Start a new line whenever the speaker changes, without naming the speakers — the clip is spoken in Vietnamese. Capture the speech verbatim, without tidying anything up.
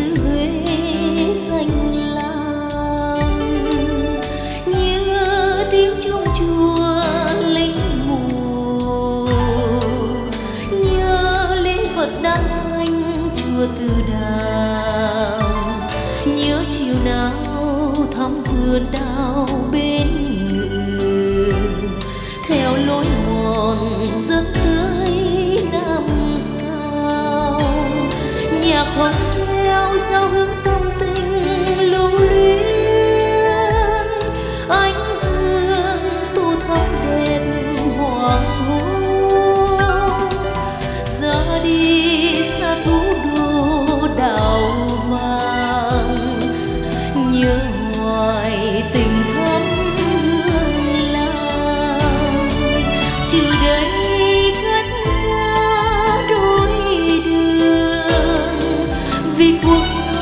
Huế danh lam. Nhớ tiếng chuông chùa linh mù, nhớ lễ Phật đan xanh chùa Từ Đàm. Nhớ chiều nào thăm vườn đào bên ngự, theo lối mòn dẫn tới năm sao. Nhạc thuần treo giao hưởng tâm tình lưu luyến, ánh dương tô thắm đẹp hoàng hôn. Ra đi xa thủ đô đào vàng, nhớ hoài tình thắm hương lam. Trừ đây cách xa đôi đường, vì cuộc sống